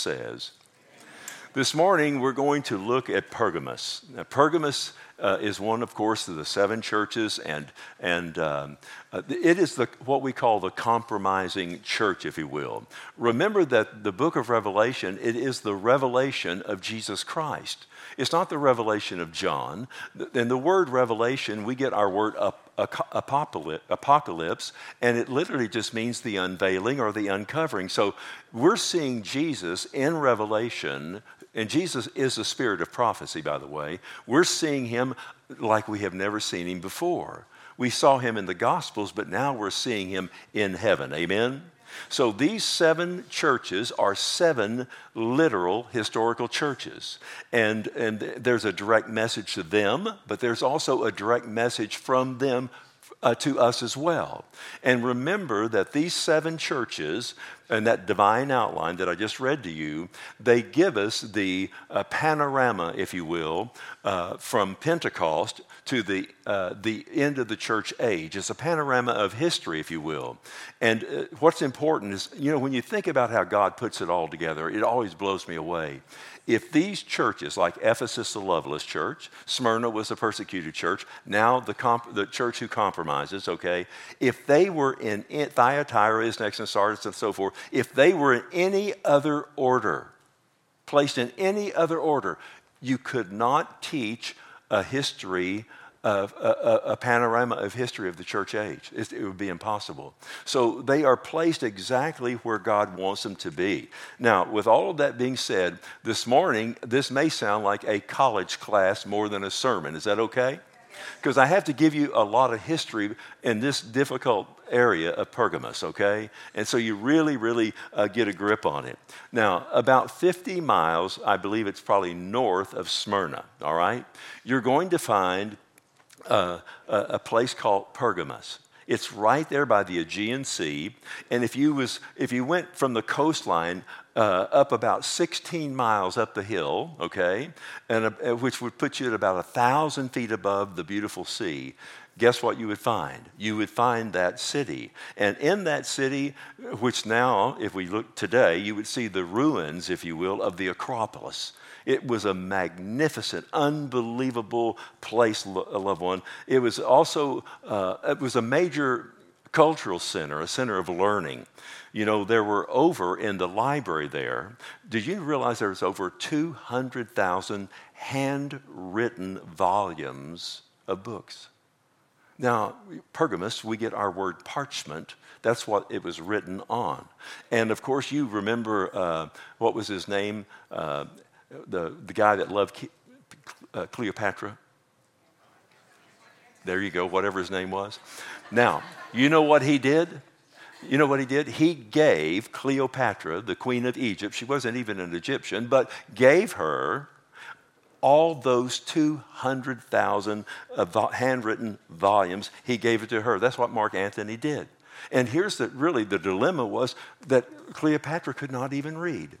says. This morning, we're going to look at Pergamos. Now, Pergamos is one, of course, of the seven churches, and it is what we call the compromising church, if you will. Remember that the book of Revelation, it is the revelation of Jesus Christ. It's not the revelation of John. In the word revelation, we get our word apocalypse, and it literally just means the unveiling or the uncovering. So we're seeing Jesus in Revelation, and Jesus is the spirit of prophecy, by the way. We're seeing him like we have never seen him before. We saw him in the Gospels, but now we're seeing him in heaven. Amen? So these seven churches are seven literal historical churches. And there's a direct message to them, but there's also a direct message from them to us as well. And remember that these seven churches and that divine outline that I just read to you, they give us the panorama, if you will, from Pentecost to the end of the church age. It's a panorama of history, if you will. And what's important is, when you think about how God puts it all together, it always blows me away. If these churches, like Ephesus, the loveless church, Smyrna was a persecuted church, now the church who compromises, okay, if they were in Thyatira is next, and Sardis and so forth, if they were in any other order, placed in any other order, you could not teach a history of a panorama of history of the church age. It would be impossible. So they are placed exactly where God wants them to be. Now, with all of that being said, this morning, this may sound like a college class more than a sermon. Is that okay? Because I have to give you a lot of history in this difficult area of Pergamos, okay? And so you really, really get a grip on it. Now, about 50 miles, I believe it's probably north of Smyrna, all right? You're going to find a place called Pergamos. It's right there by the Aegean Sea, and if you went from the coastline up about 16 miles up the hill, okay, and which would put you at about 1,000 feet above the beautiful sea, guess what you would find? You would find that city. And in that city, which now, if we look today, you would see the ruins, if you will, of the Acropolis. It was a magnificent, unbelievable place, loved one. It was also, it was a major cultural center, a center of learning. There were over in the library there, did you realize there was over 200,000 handwritten volumes of books? Now, Pergamos, we get our word parchment. That's what it was written on. And of course, you remember, what was his name? The guy that loved Cleopatra. There you go, whatever his name was. Now, you know what he did? You know what he did? He gave Cleopatra, the queen of Egypt, she wasn't even an Egyptian, but gave her all those 200,000 handwritten volumes. He gave it to her. That's what Mark Antony did. And here's really the dilemma was that Cleopatra could not even read,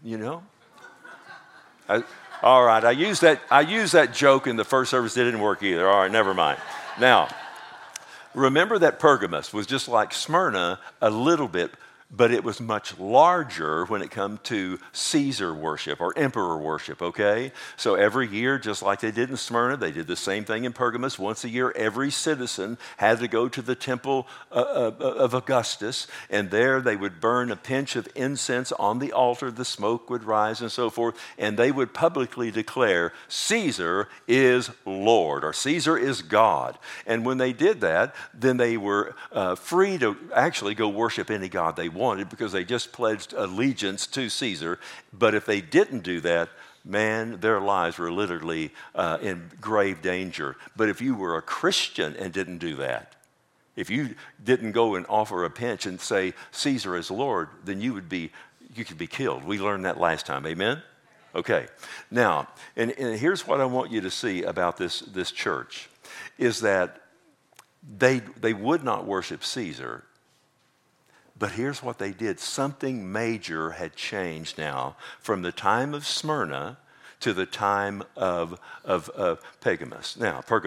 All right, I used that joke in the first service. It didn't work either. All right, never mind. Now, remember that Pergamos was just like Smyrna a little bit, but it was much larger when it come to Caesar worship or emperor worship, okay? So every year, just like they did in Smyrna, they did the same thing in Pergamos. Once a year, every citizen had to go to the temple of Augustus, and there they would burn a pinch of incense on the altar. The smoke would rise and so forth, and they would publicly declare, Caesar is Lord, or Caesar is God. And when they did that, then they were free to actually go worship any god they wanted because they just pledged allegiance to Caesar. But if they didn't do that, man, their lives were literally in grave danger. But if you were a Christian and didn't do that, if you didn't go and offer a pinch and say Caesar is Lord, then you could be killed. We learned that last time. Amen? Okay. Now, and here's what I want you to see about this church is that they would not worship Caesar. But here's what they did. Something major had changed now from the time of Smyrna to the time of Pergamos.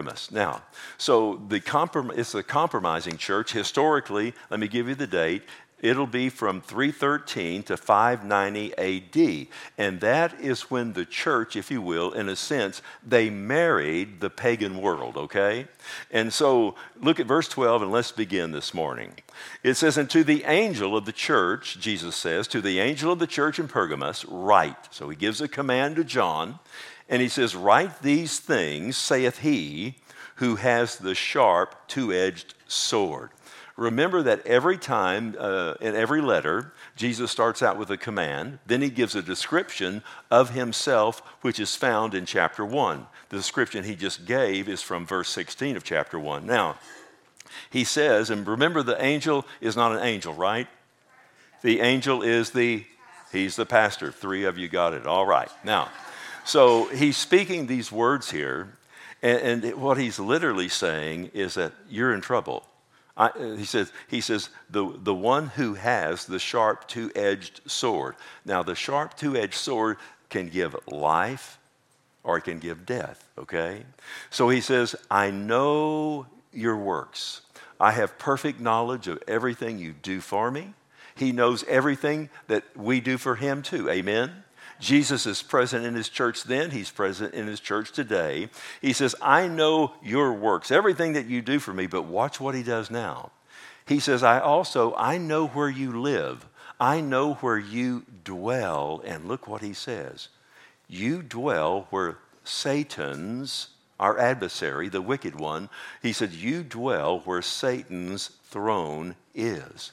Now, so it's a compromising church. Historically, let me give you the date. It'll be from 313 to 590 AD. And that is when the church, if you will, in a sense, they married the pagan world, okay? And so look at verse 12 and let's begin this morning. It says, and to the angel of the church, Jesus says, to the angel of the church in Pergamos, write. So he gives a command to John, and he says, write these things, saith he who has the sharp two-edged sword. Remember that every time, in every letter, Jesus starts out with a command. Then he gives a description of himself, which is found in chapter 1. The description he just gave is from verse 16 of chapter 1. Now, he says, and remember the angel is not an angel, right? The angel is he's the pastor. 3 of you got it. All right. Now, so he's speaking these words here, and what he's literally saying is that you're in trouble. He says, the one who has the sharp two-edged sword. Now, the sharp two-edged sword can give life or it can give death, okay? So he says, I know your works. I have perfect knowledge of everything you do for me. He knows everything that we do for him too, amen? Jesus is present in his church then. He's present in his church today. He says, I know your works, everything that you do for me, but watch what he does now. He says, I know where you live. I know where you dwell. And look what he says. You dwell where Satan's, our adversary, the wicked one, he said, you dwell where Satan's throne is.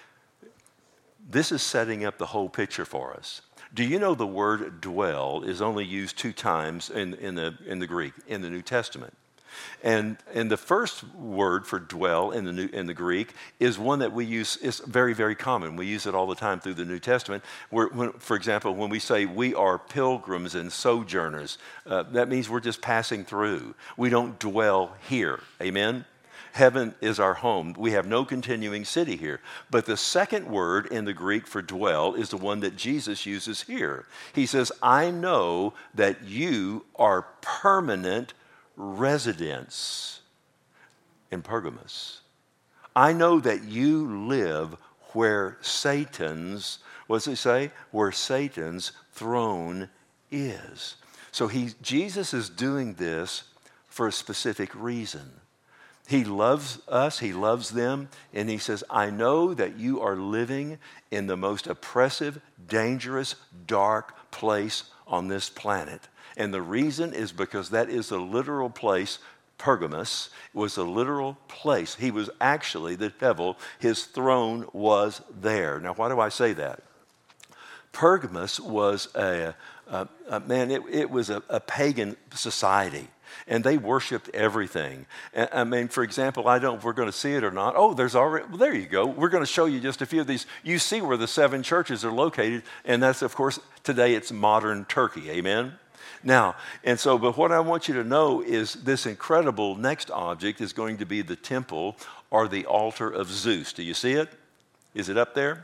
This is setting up the whole picture for us. Do you know the word dwell is only used 2 times in the Greek, in the New Testament? And the first word for dwell in the Greek is one that we use, it's very, very common. We use it all the time through the New Testament. For example, when we say we are pilgrims and sojourners, that means we're just passing through. We don't dwell here. Amen? Heaven is our home. We have no continuing city here. But the second word in the Greek for dwell is the one that Jesus uses here. He says, I know that you are permanent residents in Pergamos. I know that you live where Satan's, what does it say? Where Satan's throne is. So Jesus is doing this for a specific reason. He loves us, he loves them, and he says, I know that you are living in the most oppressive, dangerous, dark place on this planet. And the reason is because that is the literal place. Pergamos was a literal place. He was actually the devil. His throne was there. Now, why do I say that? Pergamos was it was a pagan society. And they worshiped everything. I mean, for example, I don't know if we're going to see it or not. Oh, well, there you go. We're going to show you just a few of these. You see where the 7 churches are located. And that's, of course, today it's modern Turkey. Amen? Now, but what I want you to know is this incredible next object is going to be the temple or the altar of Zeus. Do you see it? Is it up there?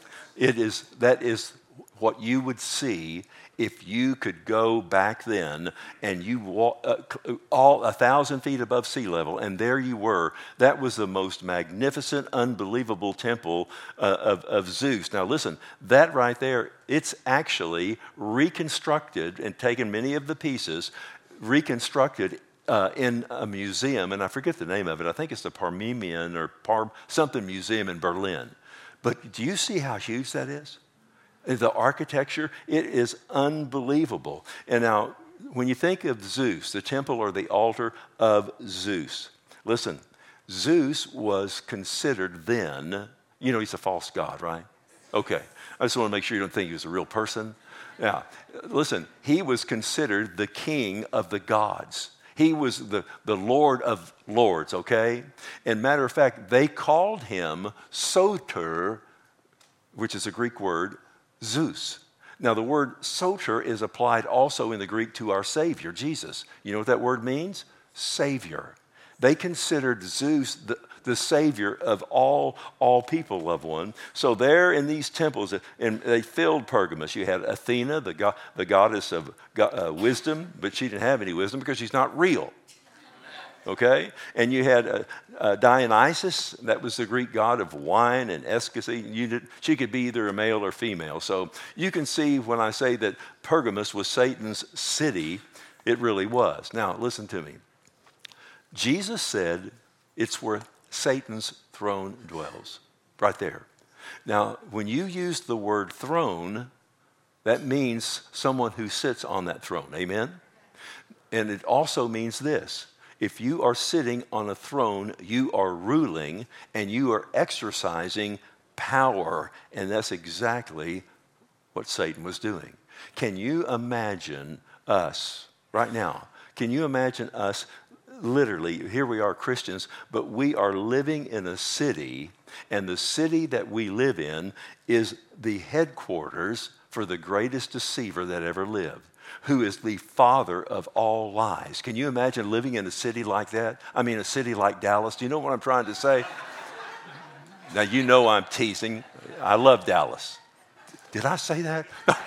That is what you would see if you could go back then and you walk all 1,000 feet above sea level, and there you were. That was the most magnificent, unbelievable temple of Zeus. Now listen, that right there, it's actually reconstructed and taken many of the pieces, reconstructed in a museum, and I forget the name of it. I think it's the Parmenian or something museum in Berlin. But do you see how huge that is? The architecture, it is unbelievable. And now, when you think of Zeus, the temple or the altar of Zeus, listen, Zeus was considered then, he's a false god, right? Okay, I just want to make sure you don't think he was a real person. Yeah, listen, he was considered the king of the gods. He was the Lord of lords, okay? And matter of fact, they called him Soter, which is a Greek word, Zeus. Now, the word soter is applied also in the Greek to our Savior, Jesus. You know what that word means? Savior. They considered Zeus the Savior of all people, loved one. So there in these temples, and they filled Pergamos. You had Athena, the goddess of wisdom, but she didn't have any wisdom because she's not real. okay? And you had Dionysus, that was the Greek god of wine and ecstasy. She could be either a male or female. So you can see when I say that Pergamos was Satan's city, it really was. Now, listen to me. Jesus said it's where Satan's throne dwells, right there. Now, when you use the word throne, that means someone who sits on that throne. Amen? And it also means this. If you are sitting on a throne, you are ruling and you are exercising power. And that's exactly what Satan was doing. Can you imagine us right now? Can you imagine us literally, here we are Christians, but we are living in a city, and the city that we live in is the headquarters for the greatest deceiver that ever lived, who is the father of all lies. Can you imagine living in a city like that? I mean, a city like Dallas. Do you know what I'm trying to say? Now, you know I'm teasing. I love Dallas. Did I say that?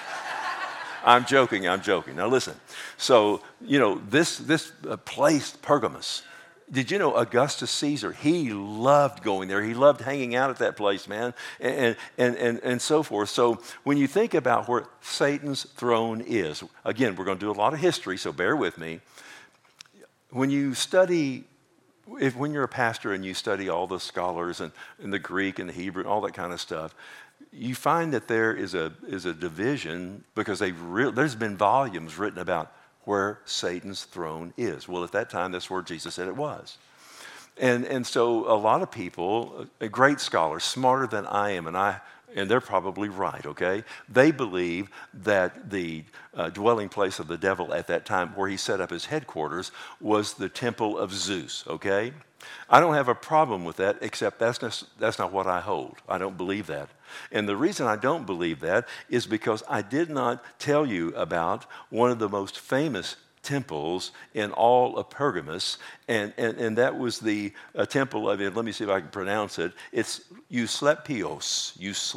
I'm joking. Now, listen. So, this place, Pergamos, did you know Augustus Caesar, he loved going there. He loved hanging out at that place, man, and so forth. So when you think about where Satan's throne is, again, we're going to do a lot of history, so bear with me. When you study, when you're a pastor and you study all the scholars and the Greek and the Hebrew, all that kind of stuff, you find that there is a division because there's been volumes written about where Satan's throne is. Well, at that time, that's where Jesus said it was. And so a lot of people, great scholars, smarter than I am, and they're probably right, okay? They believe that the dwelling place of the devil at that time, where he set up his headquarters, was the temple of Zeus, okay? I don't have a problem with that, except that's not what I hold. I don't believe that. And the reason I don't believe that is because I did not tell you about one of the most famous temples in all of Pergamos, and that was the temple of it. Let me see if I can pronounce it. It's Asclepios.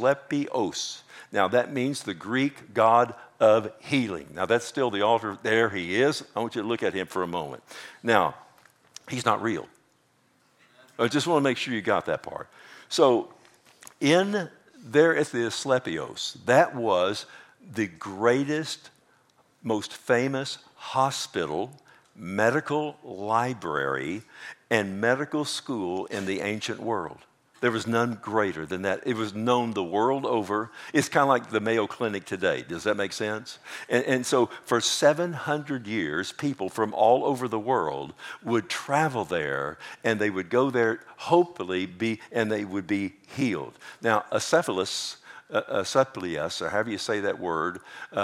Now that means the Greek god of healing. Now that's still the altar. There he is. I want you to look at him for a moment. Now, he's not real. I just want to make sure you got that part. So in there at the Asclepios, that was the greatest, most famous hospital, medical library, and medical school in the ancient world. There was none greater than that. It was known the world over. It's kind of like the Mayo Clinic today. Does that make sense? And so for 700 years, people from all over the world would travel there, and they would go there, hopefully, and they would be healed. Now, Asclepius, or however you say that word,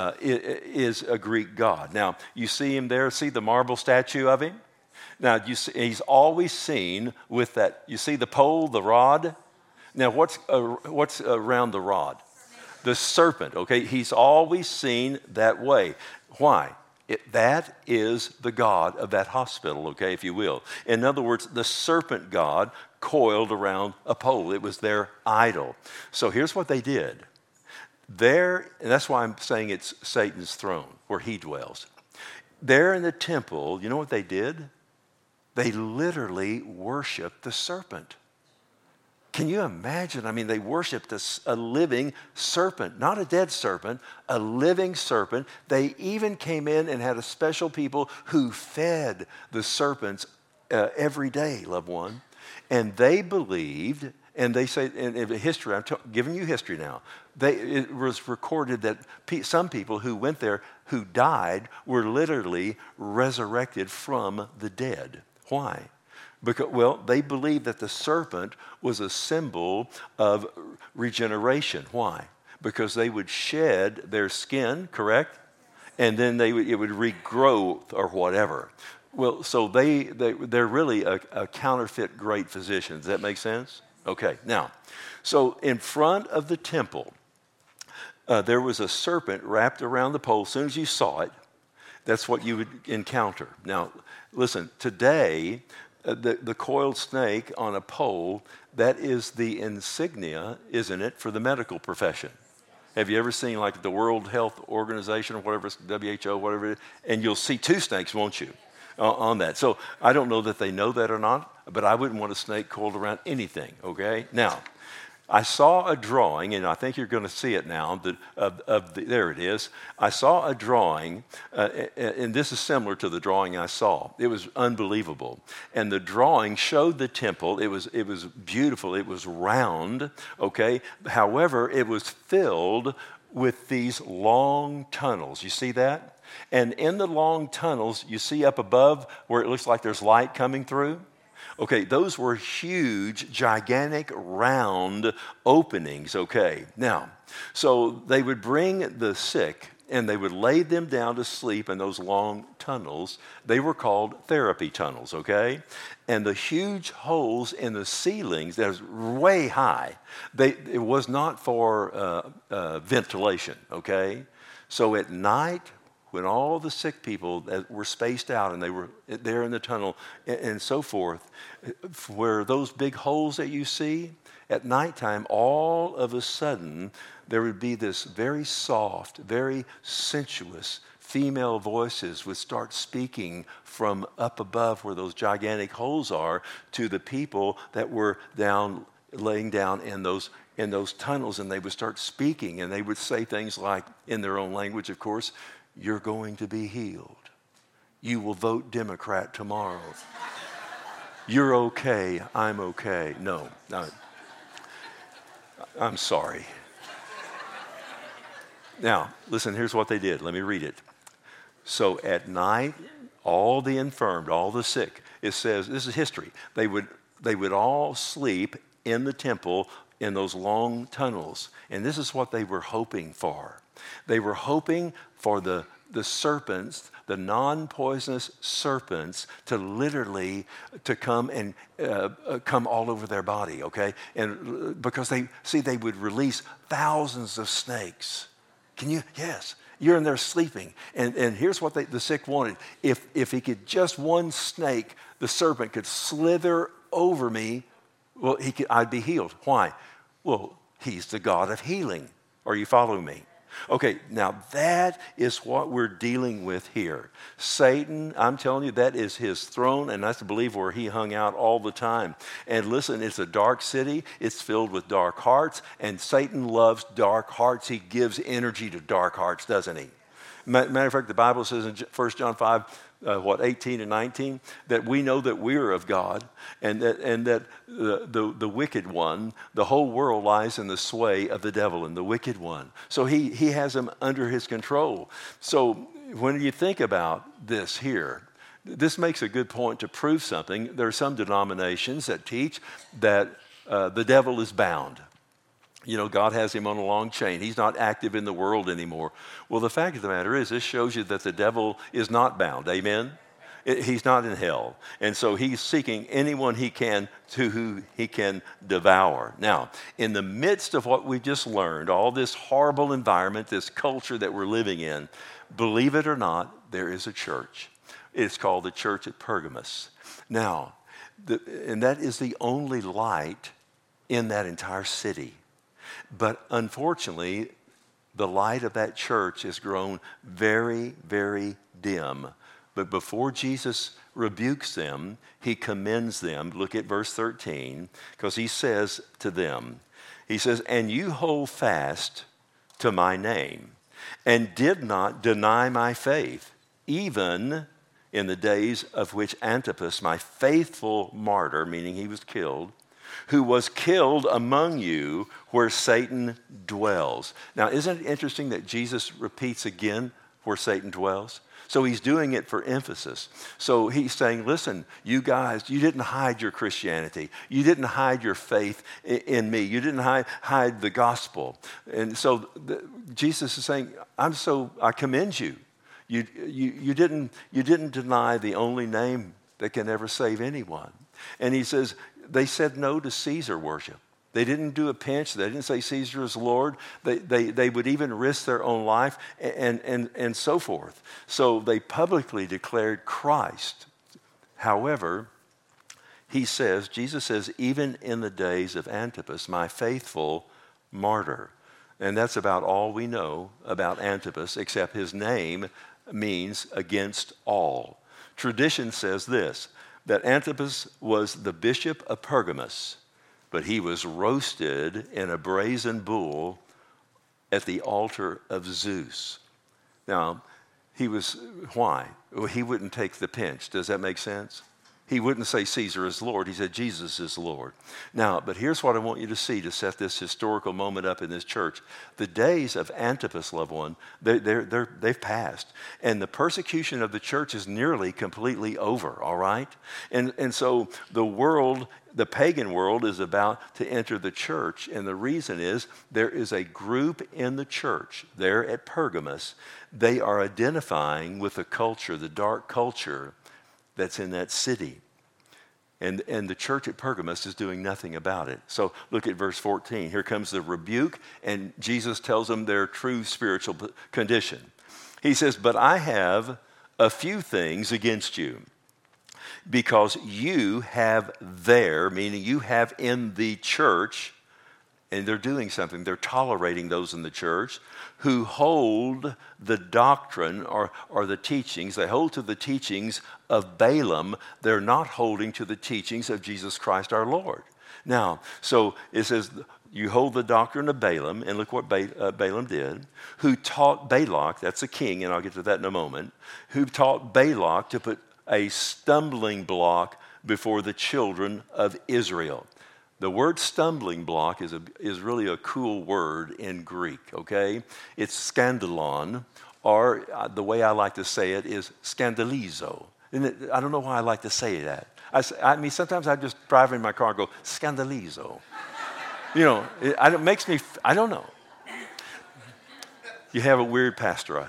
is a Greek god. Now, you see him there. See the marble statue of him? Now, he's always seen with that. You see the pole, the rod? Now, what's around the rod? The serpent, okay? He's always seen that way. Why? That is the god of that hospital, okay, if you will. In other words, the serpent god coiled around a pole. It was their idol. So here's what they did. There, and that's why I'm saying it's Satan's throne, where he dwells. There in the temple, you know what they did? They literally worshiped the serpent. Can you imagine? I mean, they worshiped a living serpent, not a dead serpent, a living serpent. They even came in and had a special people who fed the serpents every day, loved one. And they believed, and they say, in history, I'm giving you history now, it was recorded that some people who went there who died were literally resurrected from the dead. Why? Because, well, they believed that the serpent was a symbol of regeneration. Why? Because they would shed their skin, correct? And then it would regrow or whatever. Well, so they're really a counterfeit great physician. Does that make sense? Okay, now, so in front of the temple, there was a serpent wrapped around the pole. As soon as you saw it, that's what you would encounter. Now, listen, today, the coiled snake on a pole, that is the insignia, isn't it, for the medical profession? Have you ever seen like the World Health Organization or whatever, WHO, whatever it is, and you'll see two snakes, won't you? on that. So I don't know that they know that or not, but I wouldn't want a snake coiled around anything, okay? Now, I saw a drawing, and I think you're going to see it now. There it is. I saw a drawing, and this is similar to the drawing I saw. It was unbelievable. And the drawing showed the temple. It was beautiful. It was round, okay? However, it was filled with these long tunnels. You see that? And in the long tunnels, you see up above where it looks like there's light coming through? Okay, those were huge, gigantic, round openings, okay? Now, so they would bring the sick and they would lay them down to sleep in those long tunnels. They were called therapy tunnels, okay? And the huge holes in the ceilings, that was way high, it was not for ventilation, okay? So at night, when all the sick people that were spaced out and they were there in the tunnel and so forth, where those big holes that you see, at nighttime, all of a sudden, there would be this very soft, very sensuous female voices would start speaking from up above where those gigantic holes are to the people that were laying down in those tunnels, and they would start speaking, and they would say things like, in their own language, of course, "You're going to be healed. You will vote Democrat tomorrow. You're okay. I'm okay." No, I'm sorry. Now, listen, here's what they did. Let me read it. So at night, all the infirmed, all the sick, it says, this is history, they would all sleep in the temple in those long tunnels. And this is what they were hoping for. They were hoping for the serpents, the non-poisonous serpents, to literally to come and come all over their body, okay? And because they would release thousands of snakes. Yes, you're in there sleeping. And here's what the sick wanted. If he could just one snake, the serpent could slither over me, well, I'd be healed. Why? Well, he's the God of healing. Are you following me? Okay, now that is what we're dealing with here. Satan, I'm telling you, that is his throne, and that's, I believe, where he hung out all the time. And listen, it's a dark city. It's filled with dark hearts, and Satan loves dark hearts. He gives energy to dark hearts, doesn't he? Matter of fact, the Bible says in 1 John 5, 18 and 19, that we know that we are of God, and that the wicked one, the whole world lies in the sway of the devil and the wicked one. So he has them under his control. So when you think about this here, this makes a good point to prove something. There are some denominations that teach that the devil is bound. You know, God has him on a long chain. He's not active in the world anymore. Well, the fact of the matter is, this shows you that the devil is not bound. Amen? He's not in hell. And so he's seeking anyone he can to who he can devour. Now, in the midst of what we just learned, all this horrible environment, this culture that we're living in, believe it or not, there is a church. It's called the Church at Pergamos. Now, and that is the only light in that entire city. But unfortunately, the light of that church has grown very, very dim. But before Jesus rebukes them, he commends them. Look at verse 13, because he says to them, he says, "And you hold fast to my name, and did not deny my faith, even in the days of which Antipas, my faithful martyr," meaning he was killed, "who was killed among you where Satan dwells." Now, isn't it interesting that Jesus repeats again where Satan dwells? So he's doing it for emphasis. So he's saying, listen, you guys, you didn't hide your Christianity. You didn't hide your faith in me. You didn't hide the gospel. And so Jesus is saying, I commend you. You didn't deny the only name that can ever save anyone. And he says, they said no to Caesar worship. They didn't do a pinch. They didn't say Caesar is Lord. They would even risk their own life and so forth. So they publicly declared Christ. However, Jesus says, even in the days of Antipas, my faithful martyr. And that's about all we know about Antipas, except his name means against all. tradition says this, that Antipas was the bishop of Pergamos, but he was roasted in a brazen bull at the altar of Zeus. Now, why? Well, he wouldn't take the pinch. Does that make sense? He wouldn't say Caesar is Lord. He said Jesus is Lord. Now, but here's what I want you to see to set this historical moment up in this church. The days of Antipas, loved one, they've passed. And the persecution of the church is nearly completely over, all right? And so the world, the pagan world, is about to enter the church. And the reason is there is a group in the church there at Pergamos. They are identifying with the culture, the dark culture that's in that city. And the church at Pergamos is doing nothing about it. So look at verse 14. Here comes the rebuke, and Jesus tells them their true spiritual condition. He says, but I have a few things against you, because you have there, meaning you have in the church, and they're doing something, they're tolerating those in the church, who hold the doctrine or the teachings. They hold to the teachings of Balaam. They're not holding to the teachings of Jesus Christ our Lord. Now, so it says, you hold the doctrine of Balaam, and look what Balaam did, who taught Balak, that's a king, and I'll get to that in a moment, who taught Balak to put a stumbling block before the children of Israel. The word stumbling block is really a cool word in Greek, okay? It's scandalon, or the way I like to say it is scandalizo. I don't know why I like to say that. I mean, sometimes I just drive in my car and go, scandalizo. You know, it makes me, I don't know. You have a weird pastor.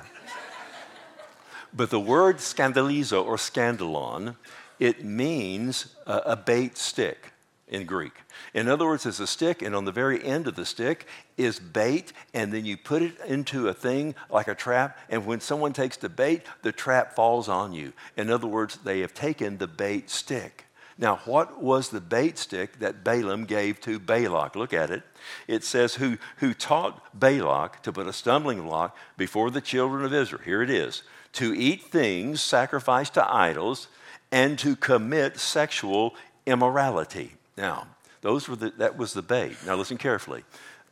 But the word scandalizo or scandalon, it means a bait stick in Greek. In other words, it's a stick, and on the very end of the stick is bait, and then you put it into a thing like a trap, and when someone takes the bait, the trap falls on you. In other words, they have taken the bait stick. Now, what was the bait stick that Balaam gave to Balak? Look at it. It says, who taught Balak to put a stumbling block before the children of Israel. Here it is. To eat things sacrificed to idols and to commit sexual immorality. Now, that was the bait. Now listen carefully.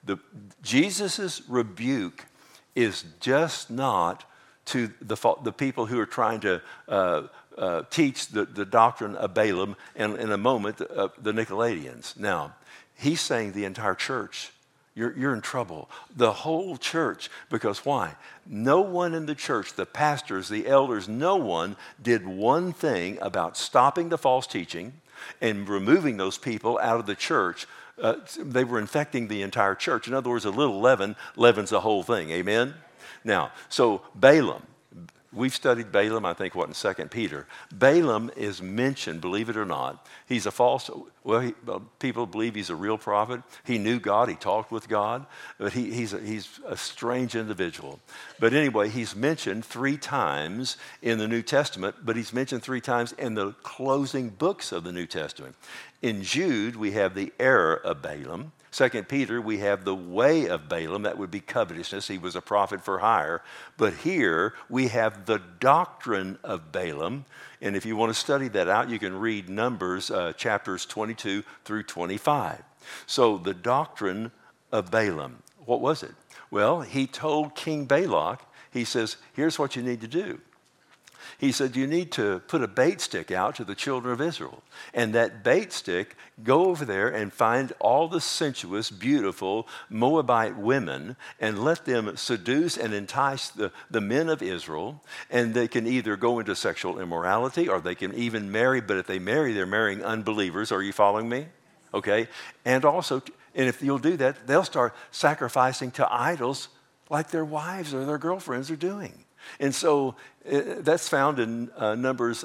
Jesus' rebuke is just not to the people who are trying to teach the doctrine of Balaam, and in a moment, the Nicolaitans. Now, he's saying the entire church, you're in trouble. The whole church, because why? No one in the church, the pastors, the elders, no one did one thing about stopping the false teaching and removing those people out of the church. They were infecting the entire church. In other words, a little leaven leavens the whole thing. Amen? Now, so Balaam, we've studied Balaam, I think, in 2 Peter. Balaam is mentioned, believe it or not. He's a false, people believe he's a real prophet. He knew God, he talked with God, but he's a strange individual. But anyway, he's mentioned 3 times in the New Testament, but he's mentioned 3 times in the closing books of the New Testament. In Jude, we have the error of Balaam. 2 Peter, we have the way of Balaam. That would be covetousness. He was a prophet for hire. But here, we have the doctrine of Balaam. And if you want to study that out, you can read Numbers chapters 22 through 25. So the doctrine of Balaam, what was it? Well, he told King Balak, he says, here's what you need to do. He said, you need to put a bait stick out to the children of Israel. And that bait stick, go over there and find all the sensuous, beautiful Moabite women and let them seduce and entice the men of Israel. And they can either go into sexual immorality or they can even marry. But if they marry, they're marrying unbelievers. Are you following me? Okay. And also, and if you'll do that, they'll start sacrificing to idols like their wives or their girlfriends are doing. And so that's found in Numbers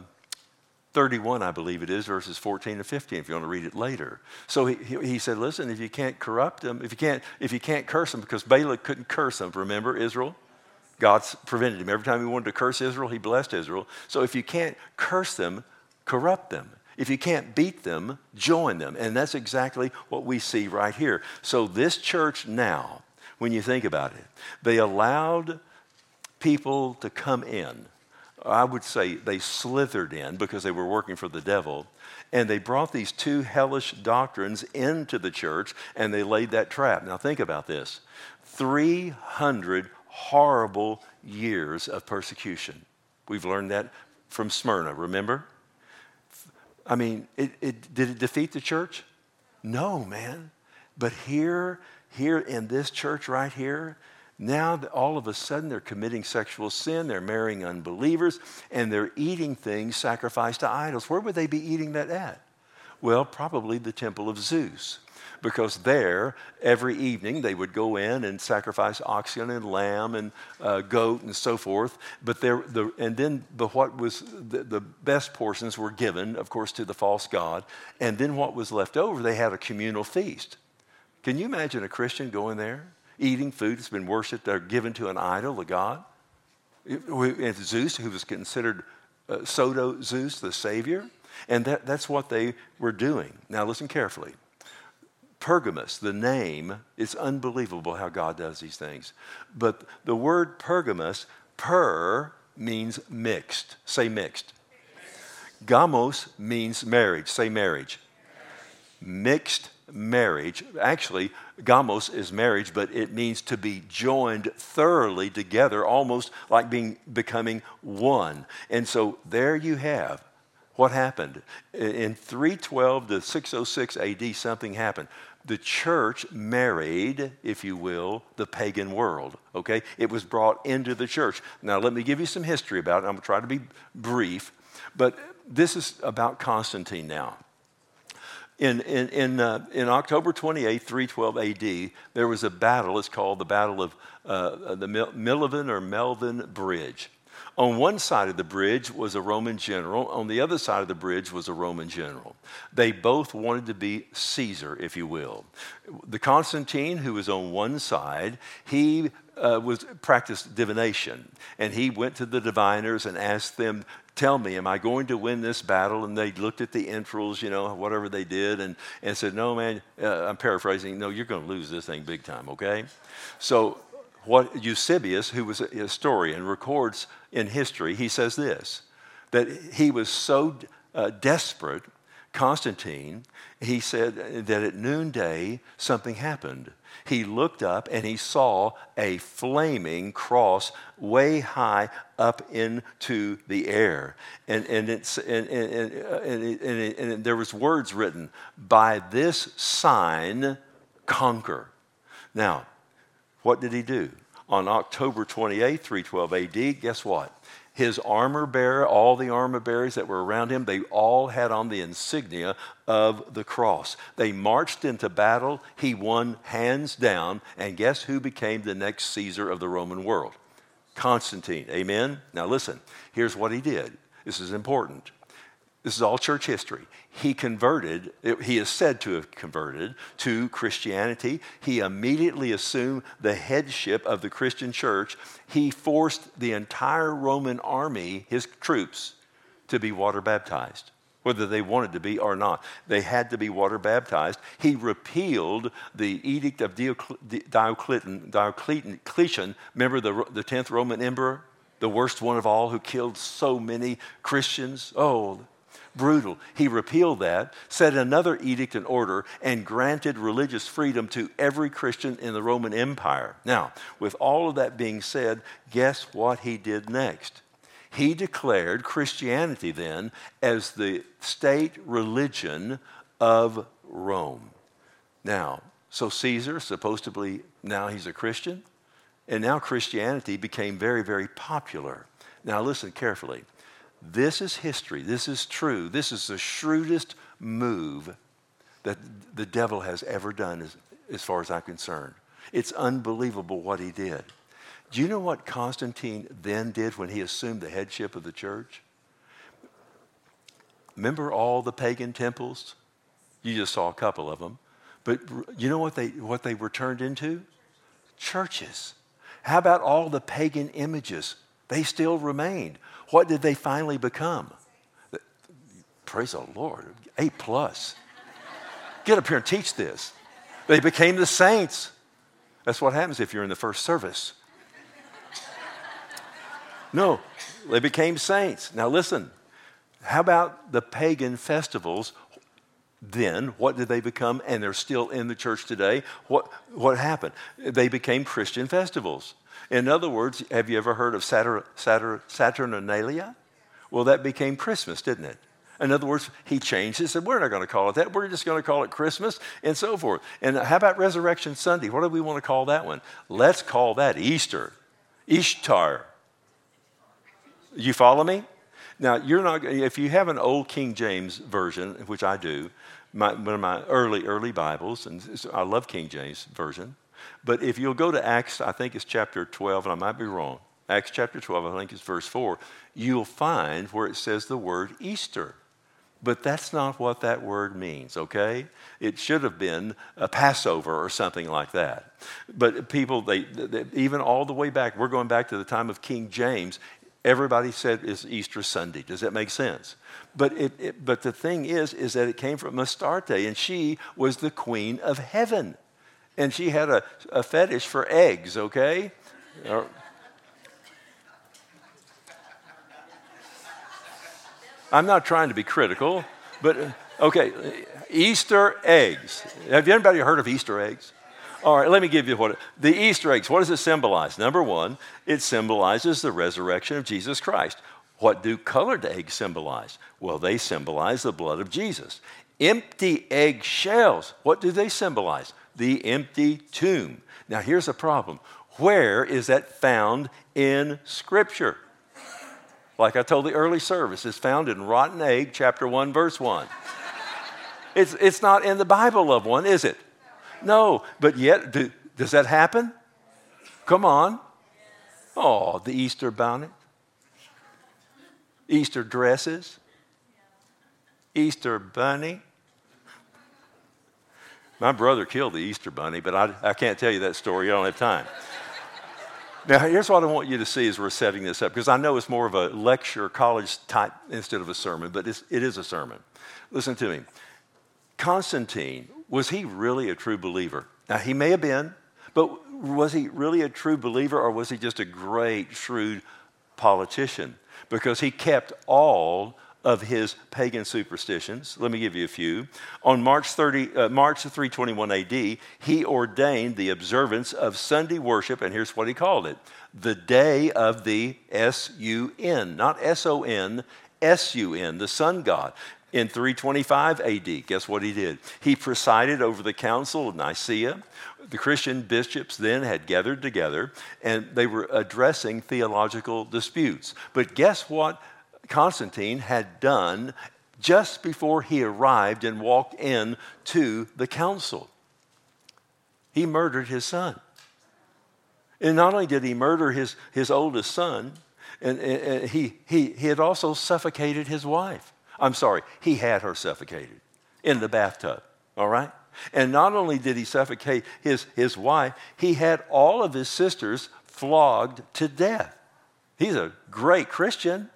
31, I believe it is, verses 14 and 15, if you want to read it later. So he said, listen, if you can't corrupt them, if you can't curse them, because Balak couldn't curse them, remember Israel? God's prevented him. Every time he wanted to curse Israel, he blessed Israel. So if you can't curse them, corrupt them. If you can't beat them, join them. And that's exactly what we see right here. So this church now, when you think about it, they allowed people to come in I would say they slithered in because they were working for the devil. And they brought these two hellish doctrines into the church, and they laid that trap. Now think about this. 300 horrible years of persecution. We've learned that from Smyrna, remember? I mean, did it defeat the church? No, man. But here in this church right here, now all of a sudden they're committing sexual sin, they're marrying unbelievers, and they're eating things sacrificed to idols. Where would they be eating that at? Well, probably the temple of Zeus. Because there, every evening, they would go in and sacrifice oxen and lamb and goat and so forth. But what was the best portions were given, of course, to the false god. And then what was left over, they had a communal feast. Can you imagine a Christian going there, eating food that's been worshipped or given to an idol, a god? And Zeus, who was considered Soto Zeus, the savior. And that's what they were doing. Now listen carefully. Pergamos, the name, it's unbelievable how God does these things. But the word Pergamos, means mixed. Say mixed. Gamos means marriage. Say marriage. Mixed marriage. Actually, gamos is marriage, but it means to be joined thoroughly together, almost like becoming one. And so there you have what happened. In 312 to 606 AD, something happened. The church married, if you will, the pagan world, okay? It was brought into the church. Now, let me give you some history about it. I'm going to try to be brief, but this is about Constantine now. In October 28, 312 AD, there was a battle. It's called the Battle of the Milvian Bridge. On one side of the bridge was a Roman general. On the other side of the bridge was a Roman general. They both wanted to be Caesar, if you will. The Constantine, who was on one side, he practiced divination. And he went to the diviners and asked them, tell me, am I going to win this battle? And they looked at the entrails, whatever they did, and said, no, man, I'm paraphrasing, no, you're going to lose this thing big time, okay? So what Eusebius, who was a historian, records in history, he says this, that he was so desperate, Constantine, he said that at noonday something happened. He looked up and he saw a flaming cross way high up into the air. And there was words written, by this sign conquer. Now, what did he do? On October 28, 312 AD, guess what? His armor bearer, all the armor bearers that were around him, they all had on the insignia of the cross. They marched into battle. He won hands down. And guess who became the next Caesar of the Roman world? Constantine. Amen? Now listen, here's what he did. This is important. This is all church history. He converted, he is said to have converted to Christianity. He immediately assumed the headship of the Christian church. He forced the entire Roman army, his troops, to be water baptized, whether they wanted to be or not. They had to be water baptized. He repealed the edict of Diocletian. Remember the 10th Roman emperor, the worst one of all, who killed so many Christians? Oh, brutal. He repealed that, set another edict in order, and granted religious freedom to every Christian in the Roman Empire. Now, with all of that being said, guess what he did next? He declared Christianity then as the state religion of Rome. Now, so Caesar, supposedly now he's a Christian, and now Christianity became very, very popular. Now listen carefully. This is history. This is true. This is the shrewdest move that the devil has ever done as far as I'm concerned. It's unbelievable what he did. Do you know what Constantine then did when he assumed the headship of the church? Remember all the pagan temples? You just saw a couple of them. But you know what they were turned into? Churches. How about all the pagan images? They still remained. What did they finally become? Praise the Lord. A+. Get up here and teach this. They became the saints. That's what happens if you're in the first service. No, they became saints. Now listen, how about the pagan festivals? Then, what did they become? And they're still in the church today. What happened? They became Christian festivals. In other words, have you ever heard of Saturnalia? Well, that became Christmas, didn't it? In other words, he changed it, said, we're not going to call it that. We're just going to call it Christmas and so forth. And how about Resurrection Sunday? What do we want to call that one? Let's call that Easter. Ishtar. You follow me? Now, you're not. If you have an old King James version, which I do, one of my early Bibles, and I love King James version. But if you'll go to Acts, I think it's chapter 12, and I might be wrong. Acts chapter 12, I think it's verse 4. You'll find where it says the word Easter. But that's not what that word means, okay? It should have been a Passover or something like that. But people, they even all the way back, we're going back to the time of King James, everybody said it's Easter Sunday. Does that make sense? But but the thing is that it came from Astarte, and she was the queen of heaven. And she had a fetish for eggs, okay? I'm not trying to be critical, but okay, Easter eggs. Have anybody heard of Easter eggs? All right, let me give you the Easter eggs. What does it symbolize? Number one, it symbolizes the resurrection of Jesus Christ. What do colored eggs symbolize? Well, they symbolize the blood of Jesus. Empty egg shells, what do they symbolize? The empty tomb. Now, here's a problem. Where is that found in Scripture? Like I told the early service, it's found in Rotten Egg, chapter 1, verse 1. It's not in the Bible, loved one, is it? No, but yet, does that happen? Come on. Oh, the Easter bonnet. Easter dresses. Easter bunny. My brother killed the Easter bunny, but I can't tell you that story. I don't have time. Now, here's what I want you to see as we're setting this up, because I know it's more of a lecture, college type instead of a sermon, but it is a sermon. Listen to me. Constantine, was he really a true believer? Now, he may have been, but was he really a true believer, or was he just a great, shrewd politician? Because he kept all of his pagan superstitions. Let me give you a few. On March 321 AD, he ordained the observance of Sunday worship, and here's what he called it: the day of the S-U-N, not S-O-N, S-U-N, the sun god. In 325 AD, guess what he did? He presided over the Council of Nicaea. The Christian bishops then had gathered together, and they were addressing theological disputes. But guess what Constantine had done just before he arrived and walked in to the council? He murdered his son. And not only did he murder his oldest son, and he had also suffocated his wife. I'm sorry, he had her suffocated in the bathtub, all right? And not only did he suffocate his wife, he had all of his sisters flogged to death. He's a great Christian.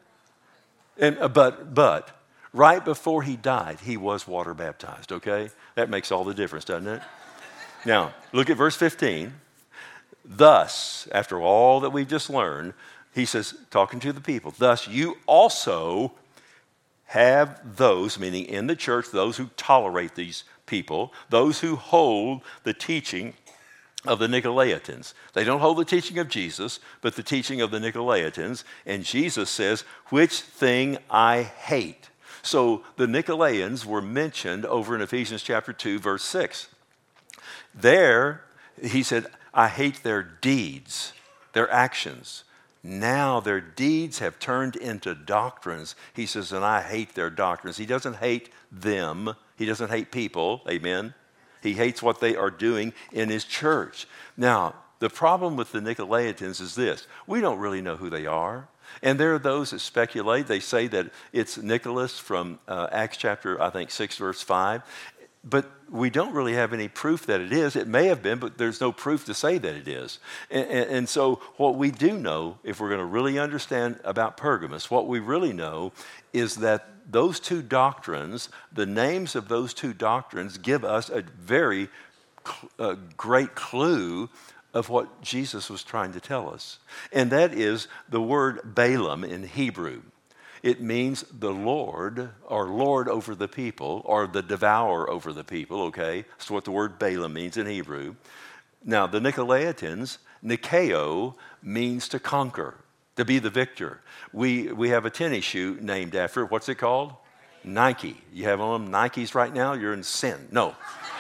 But right before he died, he was water baptized, okay? That makes all the difference, doesn't it? Now, look at verse 15. Thus, after all that we've just learned, he says, talking to the people, thus you also have those, meaning in the church, those who tolerate these people, those who hold the teaching of the Nicolaitans. They don't hold the teaching of Jesus, but the teaching of the Nicolaitans. And Jesus says, which thing I hate. So the Nicolaitans were mentioned over in Ephesians chapter 2, verse 6. There, he said, I hate their deeds, their actions. Now their deeds have turned into doctrines. He says, and I hate their doctrines. He doesn't hate them. He doesn't hate people. Amen. He hates what they are doing in his church. Now, the problem with the Nicolaitans is this. We don't really know who they are. And there are those that speculate. They say that it's Nicholas from Acts chapter, I think, 6, verse 5. But we don't really have any proof that it is. It may have been, but there's no proof to say that it is. And so what we do know, if we're going to really understand about Pergamos, what we really know is that those two doctrines, the names of those two doctrines give us a very great clue of what Jesus was trying to tell us. And that is the word Balaam in Hebrew. It means the Lord, or Lord over the people, or the devourer over the people, okay? That's what the word Balaam means in Hebrew. Now, the Nicolaitans, Nikao means to conquer, to be the victor. We have a tennis shoe named after it. What's it called? Nike. You have on them Nikes right now? You're in sin. No.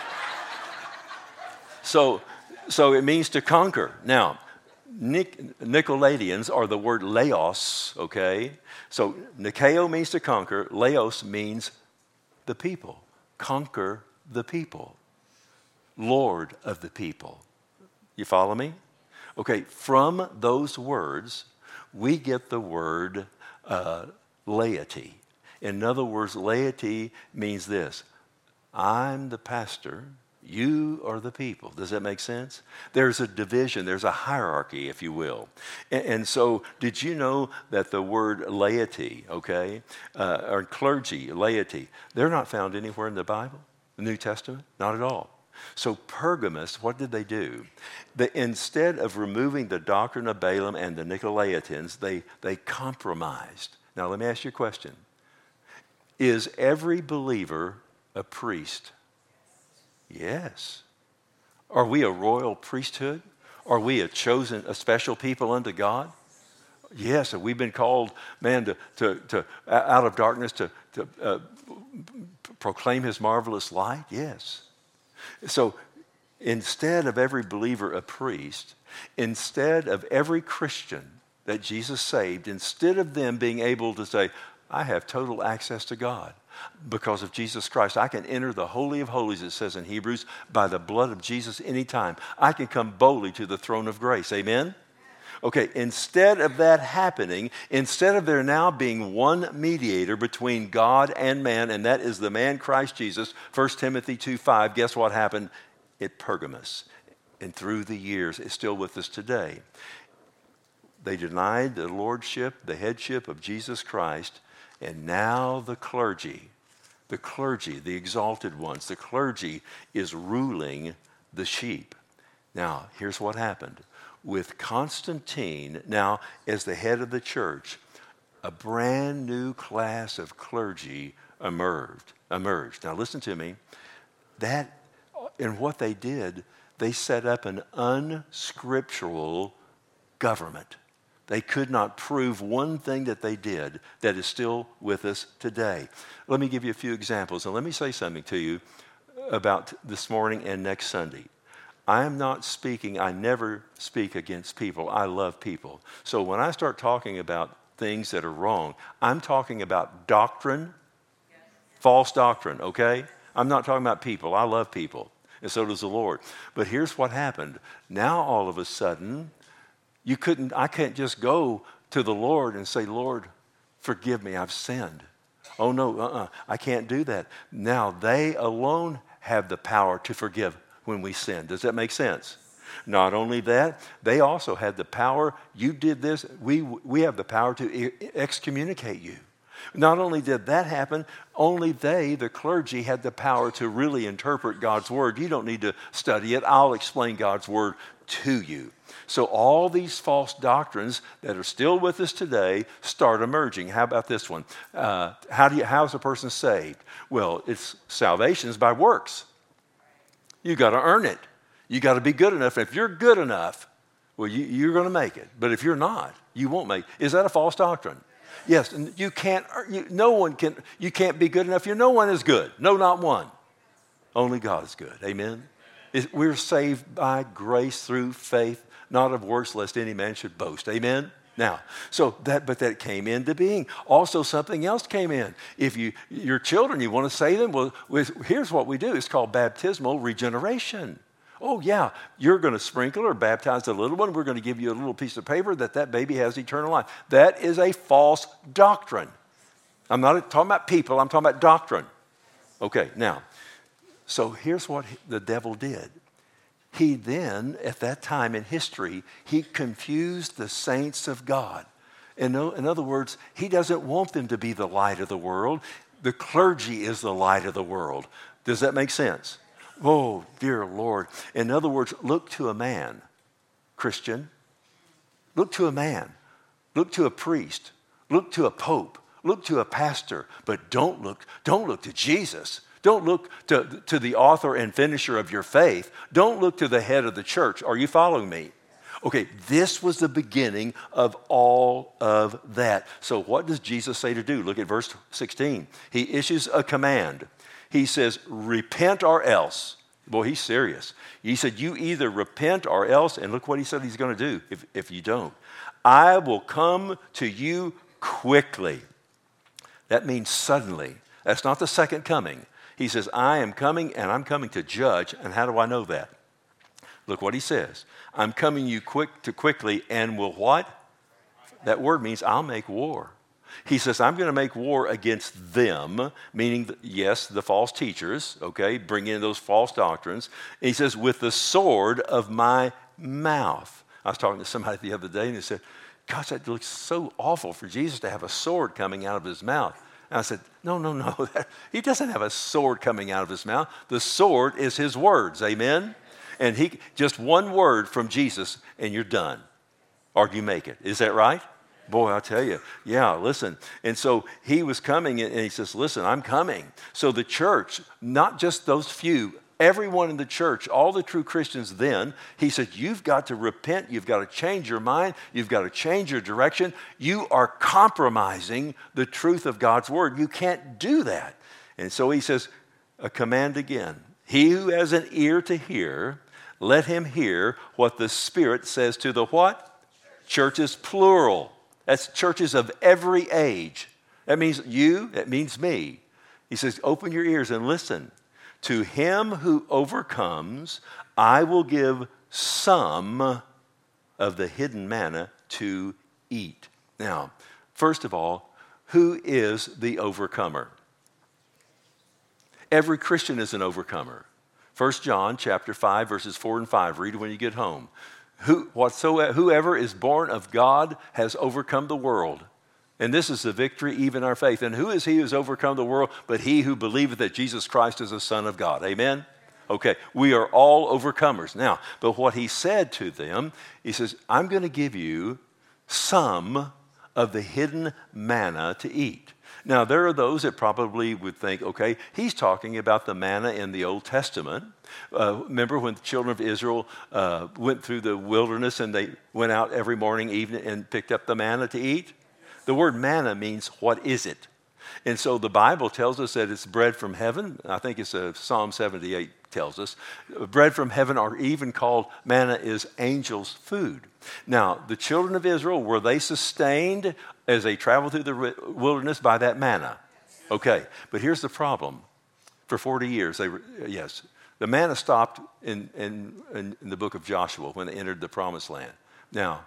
So it means to conquer. Now, Nicolaitans are the word laos, okay? So Nikao means to conquer. Laos means the people. Conquer the people. Lord of the people. You follow me? Okay, from those words, we get the word laity. In other words, laity means this: I'm the pastor, you are the people. Does that make sense? There's a division, there's a hierarchy, if you will. And so, did you know that the word laity, okay, or clergy, laity, they're not found anywhere in the Bible, the New Testament? Not at all. So Pergamos, what did they do? Instead of removing the doctrine of Balaam and the Nicolaitans, they compromised. Now, let me ask you a question. Is every believer a priest? Yes. Are we a royal priesthood? Are we a special people unto God? Yes. Have we been called, man, to out of darkness to proclaim His marvelous light? Yes. So instead of every believer a priest, instead of every Christian that Jesus saved, instead of them being able to say, I have total access to God because of Jesus Christ. I can enter the Holy of Holies, it says in Hebrews, by the blood of Jesus anytime. I can come boldly to the throne of grace. Amen? Okay, instead of that happening, instead of there now being one mediator between God and man, and that is the man Christ Jesus, 1 Timothy 2:5, guess what happened at Pergamos? And through the years, it's still with us today. They denied the lordship, the headship of Jesus Christ, and now the clergy, the exalted ones, the clergy is ruling the sheep. Now, here's what happened. With Constantine now as the head of the church, a brand new class of clergy emerged. Now, listen to me. And what they did, they set up an unscriptural government. They could not prove one thing that they did that is still with us today. Let me give you a few examples, and let me say something to you about this morning and next Sunday. I am not speaking, I never speak against people. I love people. So when I start talking about things that are wrong, I'm talking about doctrine, false doctrine, okay? I'm not talking about people. I love people, and so does the Lord. But here's what happened. Now all of a sudden, I can't just go to the Lord and say, Lord, forgive me, I've sinned. Oh no, I can't do that. Now they alone have the power to forgive when we sin. Does that make sense? Not only that, they also had the power. You did this, we have the power to excommunicate you. Not only did that happen, only the clergy, had the power to really interpret God's word. You don't need to study it. I'll explain God's word to you. So all these false doctrines that are still with us today start emerging. How about this one? How's a person saved? Well, salvation is by works. You got to earn it. You got to be good enough. If you're good enough, well, you're going to make it. But if you're not, you won't make it. Is that a false doctrine? Yes, and you can't be good enough. No one is good. No, not one. Only God is good. Amen? We're saved by grace through faith, not of works, lest any man should boast. Amen? Now, but that came into being. Also, something else came in. If your children, you want to save them, well, here's what we do. It's called baptismal regeneration. Oh, yeah, you're going to sprinkle or baptize the little one. We're going to give you a little piece of paper that baby has eternal life. That is a false doctrine. I'm not talking about people. I'm talking about doctrine. Okay, now, so here's what the devil did. He then, at that time in history, he confused the saints of God. In other words, he doesn't want them to be the light of the world. The clergy is the light of the world. Does that make sense? Oh, dear Lord. In other words, look to a man. Christian. Look to a man. Look to a priest. Look to a pope. Look to a pastor. But don't look to Jesus. Don't look to the author and finisher of your faith. Don't look to the head of the church. Are you following me? Okay, this was the beginning of all of that. So what does Jesus say to do? Look at verse 16. He issues a command. He says, repent or else. Boy, he's serious. He said, you either repent or else, and look what he said he's going to do if you don't. I will come to you quickly. That means suddenly. That's not the second coming. He says, I am coming, and I'm coming to judge. And how do I know that? Look what he says. I'm coming you quickly, and will what? That word means I'll make war. He says, I'm going to make war against them, meaning, yes, the false teachers, okay, bring in those false doctrines. And he says, with the sword of my mouth. I was talking to somebody the other day, and they said, gosh, that looks so awful for Jesus to have a sword coming out of his mouth. And I said, no. He doesn't have a sword coming out of his mouth. The sword is his words, amen? And just one word from Jesus, and you're done. Or you make it. Is that right? Boy, I'll tell you. Yeah, listen. And so he was coming, and he says, listen, I'm coming. So the church, not just those few, everyone in the church, all the true Christians then, he said, you've got to repent. You've got to change your mind. You've got to change your direction. You are compromising the truth of God's word. You can't do that. And so he says, a command again. He who has an ear to hear, let him hear what the Spirit says to the what? Churches, plural. That's churches of every age. That means you, that means me. He says, open your ears and listen. To him who overcomes, I will give some of the hidden manna to eat. Now, first of all, who is the overcomer? Every Christian is an overcomer. 1 John chapter 5, verses 4 and 5. Read it when you get home. Whoever is born of God has overcome the world. And this is the victory, even our faith. And who is he who has overcome the world but he who believeth that Jesus Christ is the Son of God? Amen? Okay, we are all overcomers. Now, but what he said to them, he says, I'm going to give you some of the hidden manna to eat. Now, there are those that probably would think, okay, he's talking about the manna in the Old Testament. Remember when the children of Israel went through the wilderness and they went out every morning, evening, and picked up the manna to eat? The word manna means, what is it? And so the Bible tells us that it's bread from heaven. I think it's Psalm 78 tells us. Bread from heaven, or even called manna, is angels' food. Now, the children of Israel, were they sustained as they traveled through the wilderness by that manna? Okay, but here's the problem. For 40 years, the manna stopped in the book of Joshua when they entered the promised land. Now,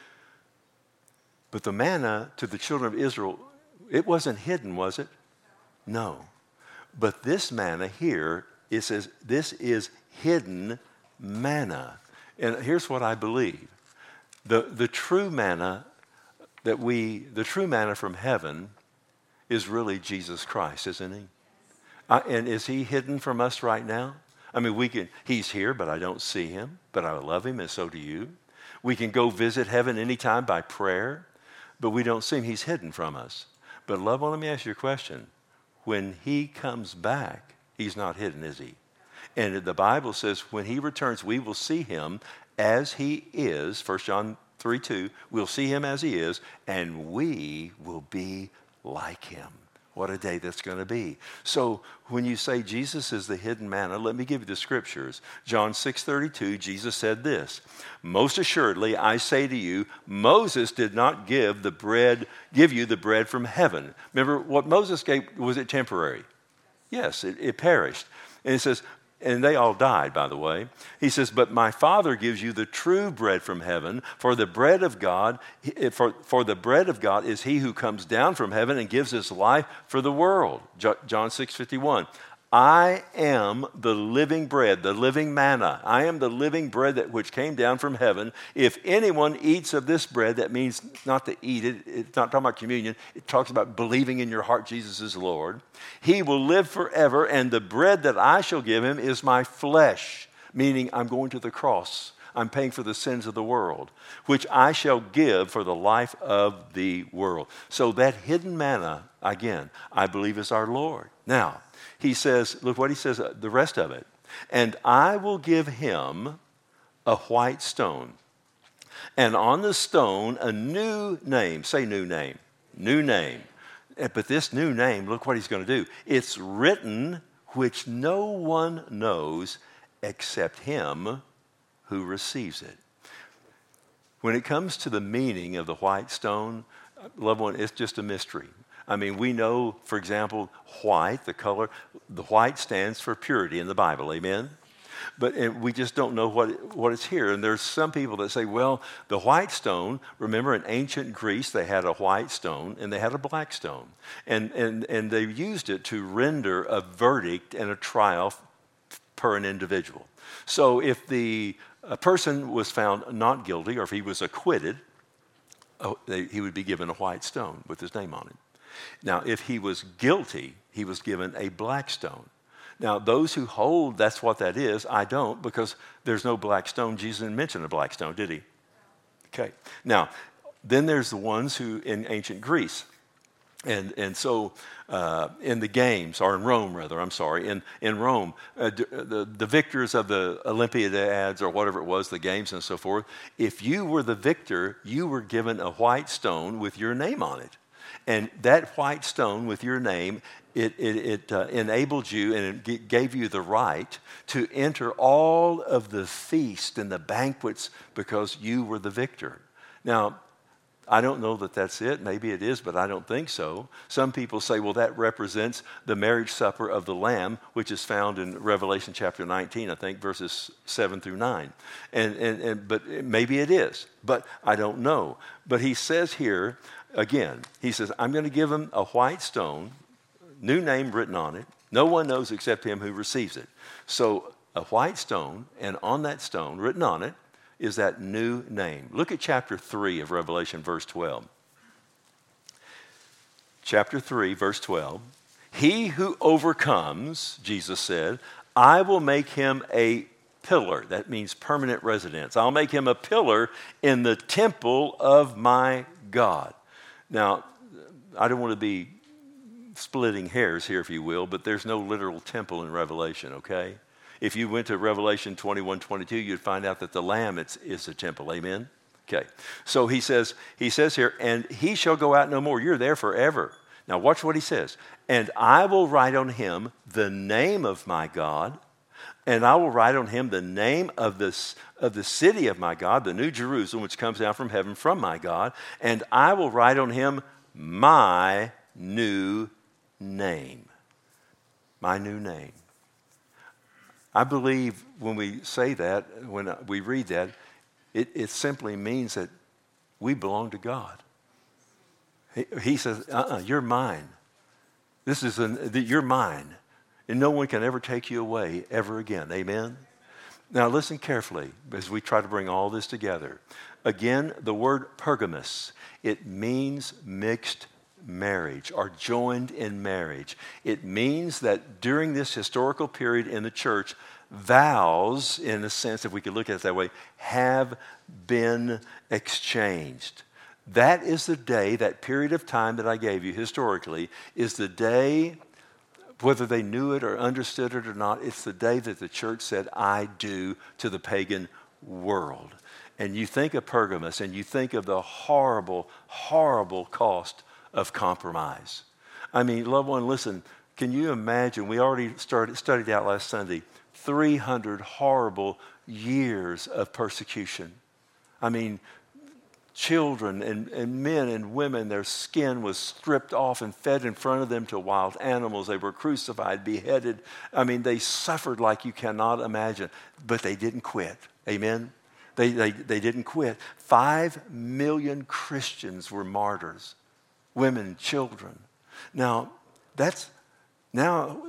but the manna to the children of Israel, it wasn't hidden, was it? No. But this manna here, it says, this is hidden manna. And here's what I believe. The true manna the true manna from heaven is really Jesus Christ, isn't he? And is he hidden from us right now? I mean, he's here, but I don't see him, but I love him, and so do you. We can go visit heaven anytime by prayer, but we don't see him. He's hidden from us. But loved one, let me ask you a question. When he comes back, he's not hidden, is he? And the Bible says when he returns, we will see him as he is. 1 John 3:2, we'll see him as he is, and we will be like him. What a day that's going to be. So when you say Jesus is the hidden manna, let me give you the scriptures. John 6:32, Jesus said this, most assuredly I say to you, Moses did not give you the bread from heaven. Remember, what Moses gave, was it temporary? Yes, it perished. And it says, and they all died, by the way. He says, but my Father gives you the true bread from heaven, for the bread of God, for the bread of God is he who comes down from heaven and gives his life for the world. John 6:51. I am the living bread, the living manna. I am the living bread which came down from heaven. If anyone eats of this bread, that means not to eat it. It's not talking about communion. It talks about believing in your heart Jesus is Lord. He will live forever, and the bread that I shall give him is my flesh, meaning I'm going to the cross. I'm paying for the sins of the world, which I shall give for the life of the world. So that hidden manna, again, I believe is our Lord. Now, he says, look what he says, the rest of it. And I will give him a white stone, and on the stone a new name. Say new name. New name. But this new name, look what he's going to do. It's written, which no one knows except him who receives it. When it comes to the meaning of the white stone, loved one, it's just a mystery. I mean, we know, for example, white, the color, the white stands for purity in the Bible, amen? But we just don't know what it's here. And there's some people that say, well, the white stone, remember in ancient Greece, they had a white stone and they had a black stone. And they used it to render a verdict and a trial per an individual. So if a person was found not guilty, or if he was acquitted, he would be given a white stone with his name on it. Now, if he was guilty, he was given a black stone. Now, those who hold that's what that is, I don't, because there's no black stone. Jesus didn't mention a black stone, did he? Okay. Now, then there's the ones who in ancient Greece. And so in the games, or in Rome rather, I'm sorry, in Rome, the victors of the Olympiads or whatever it was, the games and so forth, if you were the victor, you were given a white stone with your name on it. And that white stone with your name, it enabled you and it gave you the right to enter all of the feast and the banquets because you were the victor. Now, I don't know that that's it. Maybe it is, but I don't think so. Some people say, well, that represents the marriage supper of the Lamb, which is found in Revelation chapter 19, I think, verses 7 through 9. But maybe it is, but I don't know. But he says here, again, he says, I'm going to give him a white stone, new name written on it. No one knows except him who receives it. So a white stone, and on that stone, written on it, is that new name. Look at chapter 3 of Revelation, verse 12. Chapter 3, verse 12. He who overcomes, Jesus said, I will make him a pillar. That means permanent residence. I'll make him a pillar in the temple of my God. Now, I don't want to be splitting hairs here, if you will, but there's no literal temple in Revelation, okay? If you went to Revelation 21, 22, you'd find out that the Lamb is a temple, amen? Okay, so he says here, and he shall go out no more. You're there forever. Now watch what he says. And I will write on him the name of my God, and I will write on him the name of the city of my God, the New Jerusalem, which comes down from heaven from my God, and I will write on him my new name. My new name. I believe when we say that, when we read that, it simply means that we belong to God. He says, you're mine. You're mine. And no one can ever take you away ever again. Amen? Now listen carefully as we try to bring all this together. Again, the word pergamos, it means mixed marriage or joined in marriage. It means that during this historical period in the church, vows, in a sense, if we could look at it that way, have been exchanged. That is the day, that period of time that I gave you historically, is the day, whether they knew it or understood it or not, it's the day that the church said, I do, to the pagan world. And you think of Pergamos and you think of the horrible, horrible cost of compromise. I mean, loved one, listen, can you imagine, we already studied out last Sunday, 300 horrible years of persecution. I mean, children and men and women, their skin was stripped off and fed in front of them to wild animals. They were crucified, beheaded. I mean, they suffered like you cannot imagine, but they didn't quit. Amen? They didn't quit. 5 million Christians were martyrs. Women, children. Now all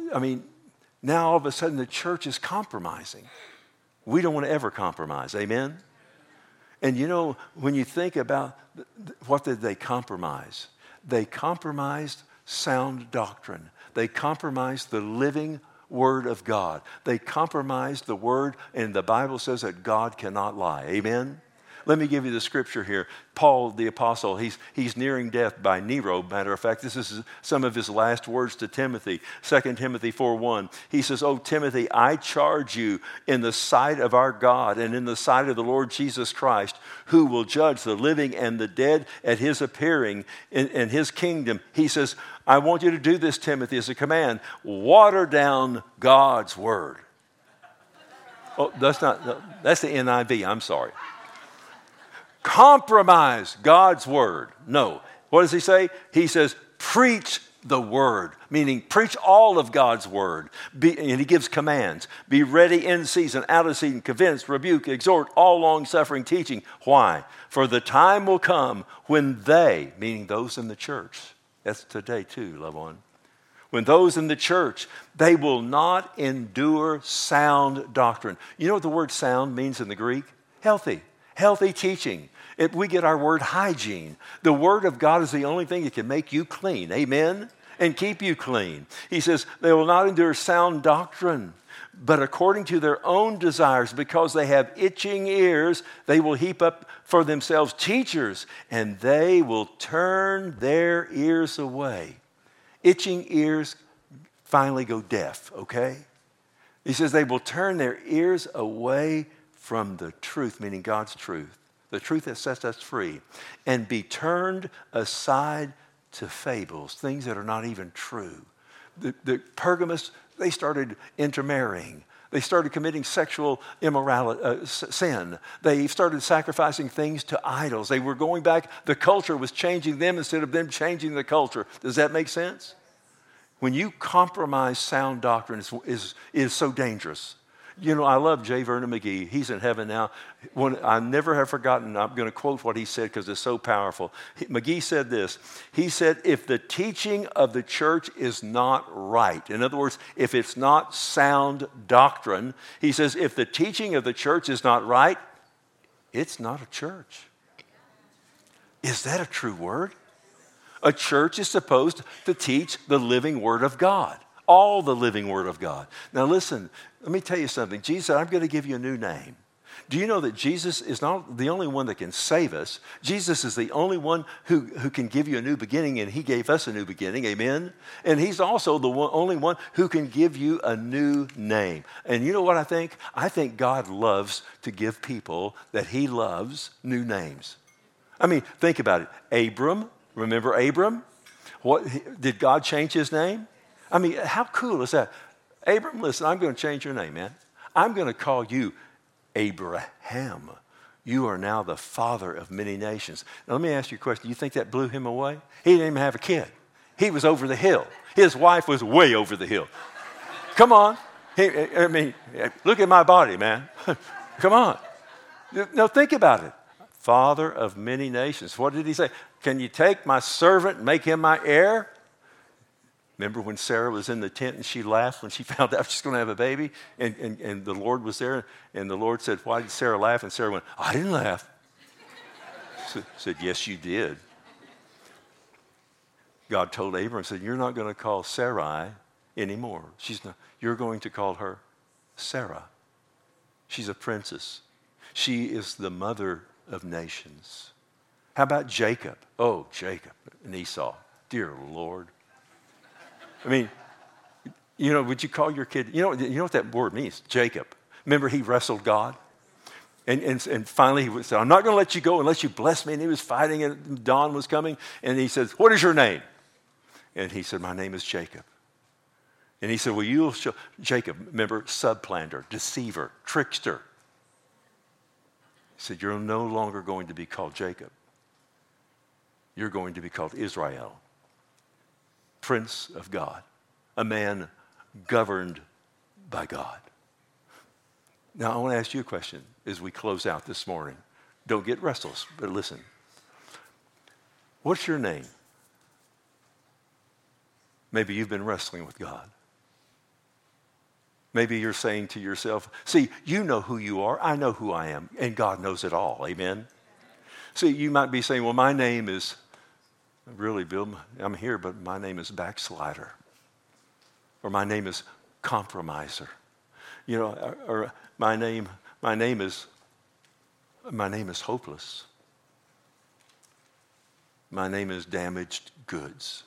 of a sudden the church is compromising. We don't want to ever compromise. Amen? And you know, when you think about what did they compromise? They compromised sound doctrine. They compromised the living Word of God. They compromised the Word, and the Bible says that God cannot lie. Amen? Let me give you the scripture here. Paul, the apostle, he's nearing death by Nero. Matter of fact, this is some of his last words to Timothy. 2 Timothy 4:1. He says, "O Timothy, I charge you in the sight of our God and in the sight of the Lord Jesus Christ, who will judge the living and the dead at his appearing in his kingdom." He says, I want you to do this, Timothy, as a command. Water down God's word. Oh, that's the NIV. I'm sorry. Compromise God's word. No. What does he say? He says, preach the word, meaning preach all of God's word. And he gives commands. Be ready in season, out of season, convince, rebuke, exhort, all long-suffering teaching. Why? For the time will come when they, meaning those in the church, that's today too, loved one. When those in the church, they will not endure sound doctrine. You know what the word sound means in the Greek? Healthy. Healthy teaching. We get our word hygiene. The word of God is the only thing that can make you clean. Amen? And keep you clean. He says, they will not endure sound doctrine, but according to their own desires, because they have itching ears, they will heap up for themselves teachers, and they will turn their ears away. Itching ears finally go deaf, okay? He says they will turn their ears away from the truth, meaning God's truth, the truth that sets us free, and be turned aside to fables, things that are not even true. The Pergamists, they started intermarrying. They started committing sexual immorality, sin. They started sacrificing things to idols. They were going back. The culture was changing them instead of them changing the culture. Does that make sense? When you compromise sound doctrine, is so dangerous. You know, I love J. Vernon McGee. He's in heaven now. I never have forgotten, I'm going to quote what he said because it's so powerful. McGee said this. He said, if the teaching of the church is not right, in other words, if it's not sound doctrine, he says, if the teaching of the church is not right, it's not a church. Is that a true word? A church is supposed to teach the living word of God. All the living word of God. Now listen, let me tell you something. Jesus said, I'm going to give you a new name. Do you know that Jesus is not the only one that can save us? Jesus is the only one who can give you a new beginning, and he gave us a new beginning, amen? And he's also the only one who can give you a new name. And you know what I think? I think God loves to give people that he loves new names. I mean, think about it. Abram, remember Abram? Did God change his name? I mean, how cool is that? Abram, listen, I'm going to change your name, man. I'm going to call you Abraham. You are now the father of many nations. Now, let me ask you a question. Do you think that blew him away? He didn't even have a kid. He was over the hill. His wife was way over the hill. Come on. Look at my body, man. Come on. No, think about it. Father of many nations. What did he say? Can you take my servant and make him my heir? Remember when Sarah was in the tent and she laughed when she found out she's going to have a baby? And the Lord was there, and the Lord said, why did Sarah laugh? And Sarah went, I didn't laugh. Said, yes, you did. God told Abram, said, you're not going to call Sarai anymore. You're going to call her Sarah. She's a princess. She is the mother of nations. How about Jacob? Oh, Jacob and Esau. Dear Lord. I mean, you know, would you call your kid, you know what that word means? Jacob. Remember he wrestled God? And finally he said, I'm not going to let you go unless you bless me. And he was fighting and dawn was coming. And he says, what is your name? And he said, my name is Jacob. And he said, well, you'll show, Jacob, remember, supplanter, deceiver, trickster. He said, you're no longer going to be called Jacob. You're going to be called Israel. Prince of God, a man governed by God. Now, I want to ask you a question as we close out this morning. Don't get restless, but listen. What's your name? Maybe you've been wrestling with God. Maybe you're saying to yourself, see, you know who you are, I know who I am, and God knows it all, amen? See, you might be saying, well, my name is... Really, Bill, I'm here, but my name is Backslider. Or my name is compromiser. You know, or my name is hopeless. My name is damaged goods.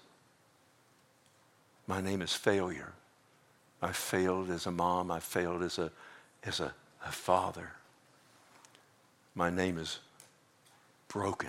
My name is failure. I failed as a mom. I failed as a father. My name is broken.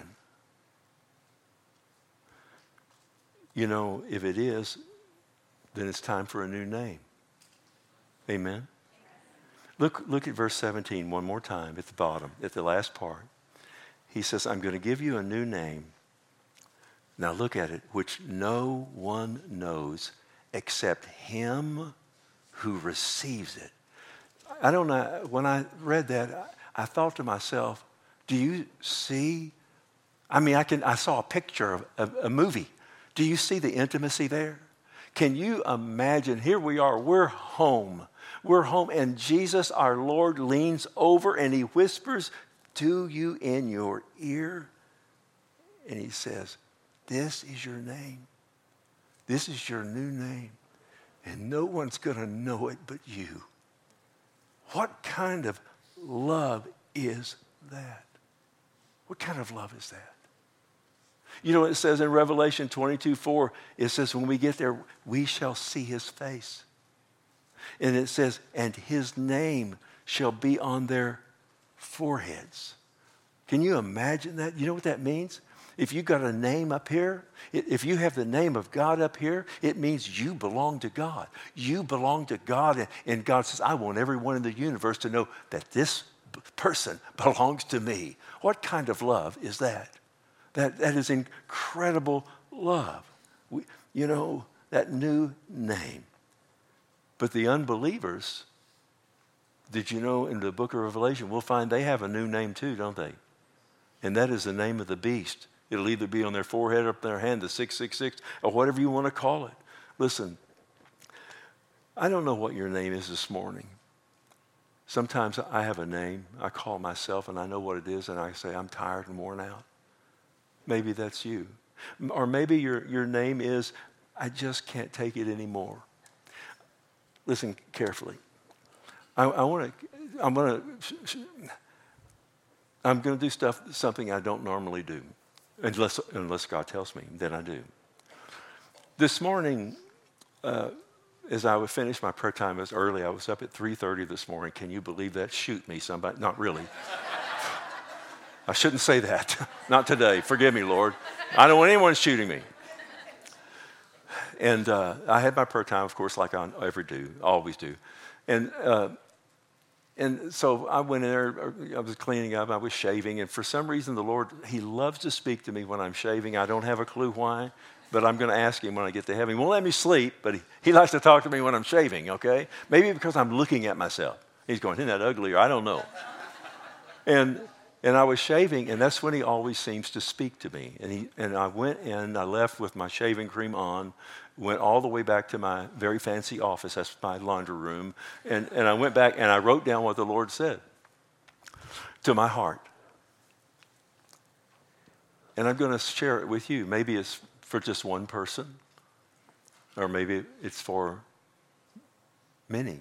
You know, if it is, then it's time for a new name. Amen? Look at verse 17 one more time at the bottom, at the last part. He says, I'm going to give you a new name. Now look at it, which no one knows except him who receives it. I don't know, when I read that, I thought to myself, do you see? I mean, I saw a picture of a movie. Do you see the intimacy there? Can you imagine? Here we are, we're home. We're home, and Jesus, our Lord, leans over and he whispers to you in your ear, and he says, this is your name. This is your new name, and no one's going to know it but you. What kind of love is that? What kind of love is that? You know, it says in Revelation 22:4, it says when we get there, we shall see his face. And it says, and his name shall be on their foreheads. Can you imagine that? You know what that means? If you got a name up here, if you have the name of God up here, it means you belong to God. You belong to God, and God says, I want everyone in the universe to know that this person belongs to me. What kind of love is that? That is incredible love. You know, that new name. But the unbelievers, did you know in the book of Revelation, we'll find they have a new name too, don't they? And that is the name of the beast. It'll either be on their forehead or up their hand, the 666, or whatever you want to call it. Listen, I don't know what your name is this morning. Sometimes I have a name. I call myself and I know what it is, and I say, I'm tired and worn out. Maybe that's you. Or maybe your name is, I just can't take it anymore. Listen carefully. I'm going to do something I don't normally do, unless God tells me, then I do. This morning, as I would finish my prayer time as early, I was up at 3:30 this morning. Can you believe that? Shoot me, somebody. Not really. I shouldn't say that. Not today. Forgive me, Lord. I don't want anyone shooting me. And I had my prayer time, of course, like I always do. And so I went in there, I was cleaning up, I was shaving, and for some reason the Lord, he loves to speak to me when I'm shaving. I don't have a clue why, but I'm going to ask him when I get to heaven. He won't let me sleep, but he likes to talk to me when I'm shaving, okay? Maybe because I'm looking at myself. He's going, isn't that ugly? Or I don't know. And I was shaving, and that's when he always seems to speak to me. And I went in, I left with my shaving cream on, went all the way back to my very fancy office, that's my laundry room, and I went back and I wrote down what the Lord said to my heart. And I'm going to share it with you. Maybe it's for just one person, or maybe it's for many.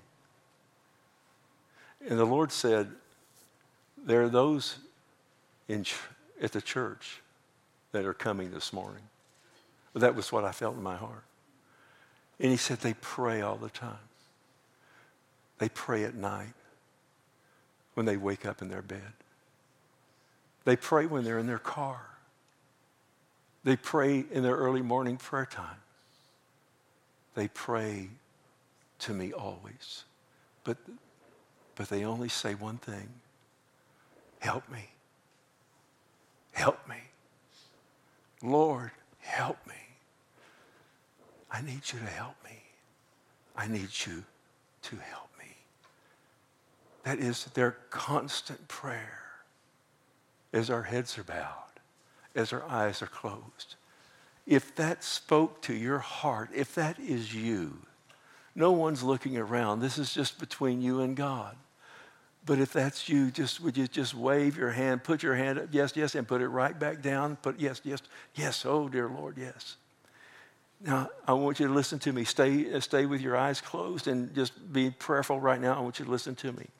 And the Lord said, there are those at the church that are coming this morning. That was what I felt in my heart. And he said they pray all the time. They pray at night when they wake up in their bed. They pray when they're in their car. They pray in their early morning prayer time. They pray to me always. But they only say one thing. Help me. Help me. Lord, help me. I need you to help me. I need you to help me. That is their constant prayer as our heads are bowed, as our eyes are closed. If that spoke to your heart, if that is you, no one's looking around. This is just between you and God. But if that's you, would you just wave your hand, put your hand up, yes, yes, and put it right back down. Put yes, yes, yes, oh dear Lord, yes. Now, I want you to listen to me. Stay with your eyes closed and just be prayerful right now. I want you to listen to me.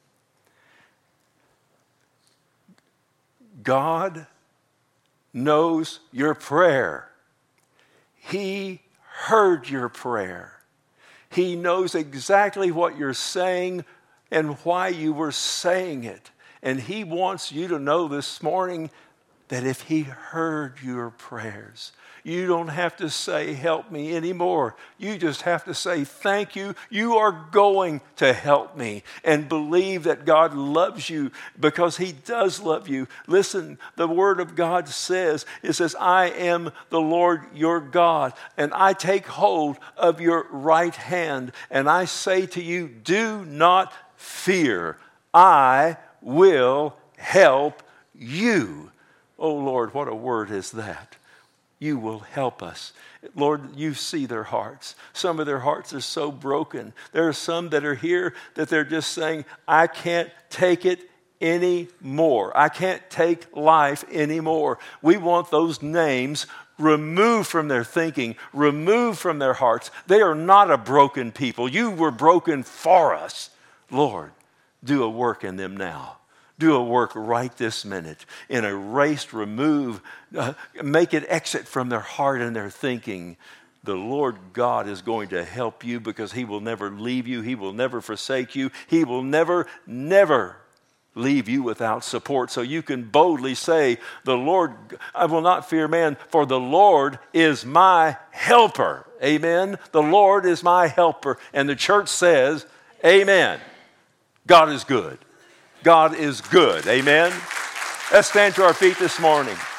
God knows your prayer. He heard your prayer. He knows exactly what you're saying and why you were saying it. And He wants you to know this morning that if He heard your prayers, you don't have to say, help me anymore. You just have to say, thank you. You are going to help me. And believe that God loves you because He does love you. Listen, the Word of God says, it says, I am the Lord your God, and I take hold of your right hand, and I say to you, do not fear. I will help you. Oh Lord, what a word is that. You will help us. Lord, you see their hearts. Some of their hearts are so broken. There are some that are here that they're just saying, I can't take it anymore. I can't take life anymore. We want those names removed from their thinking, removed from their hearts. They are not a broken people. You were broken for us. Lord, do a work in them now. Do a work right this minute. Erase, remove, make it exit from their heart and their thinking. The Lord God is going to help you because He will never leave you. He will never forsake you. He will never, never leave you without support. So you can boldly say, the Lord, I will not fear man, for the Lord is my helper. Amen. The Lord is my helper. And the church says, amen. God is good. God is good. Amen. Let's stand to our feet this morning.